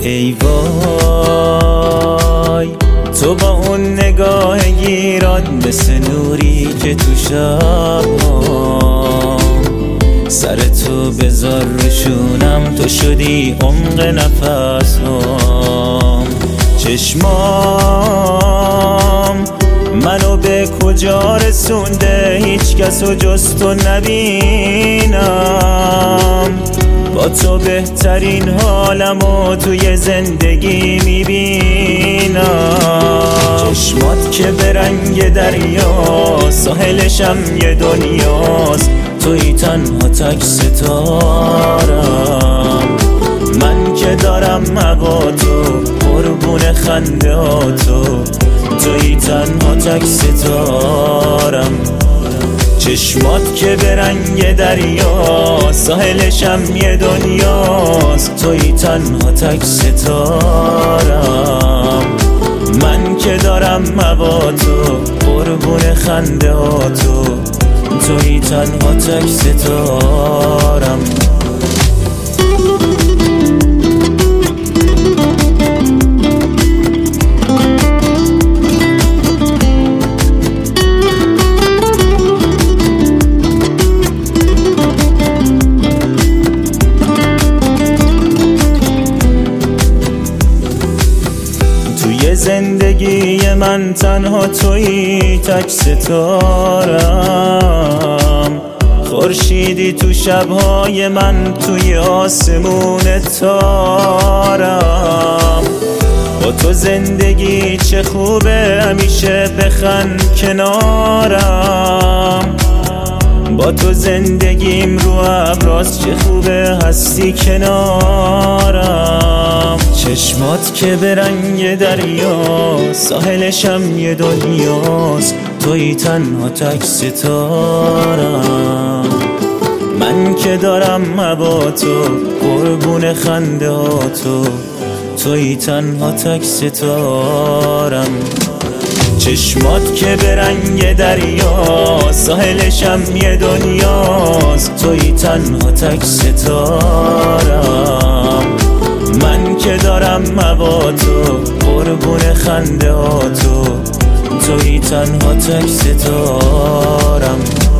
ای وای تو با اون نگاه گیرات مثل نوری که تو شب‌ها سر تو بذار روشونم، تو شدی عمق نفس‌هام. چشمام منو به کجا رسونده، هیچ کسو جز تو نبینم. با تو بهترین حالمو توی زندگی میبینم. چشمات که به رنگ دریا، ساحلشم یه دنیاست. توی تنها تک ستارم، من که دارم با تو قربون خنده ها تو. توی تنها تک ستارم. چشمات که به رنگ دریا، ساحلشم یه دنیاست. توی تنها تک ستارم، من که دارم با تو قربون خنده ها تو. توی تنها تک ستارم. زندگی من تنها تویی تک ستارم. خورشیدی تو شبهای من، توی آسمون تارم. با تو زندگی چه خوبه، همیشه بخند کنارم. با تو زندگیم رو ابراز چه خوبه، هستی کنارم. چشمات که به رنگ دریا، ساحلشم یه دنیاست. توی تنها تک ستارم، من که دارم با تو قربون خنده ها تو. توی تنها تک ستارم. چشمات که به رنگ دریا، ساحلشم یه دنیاست. توی تنها تک ستارم، من که دارم با تو قربون خنده ها تو. توی تنها تک ستارم.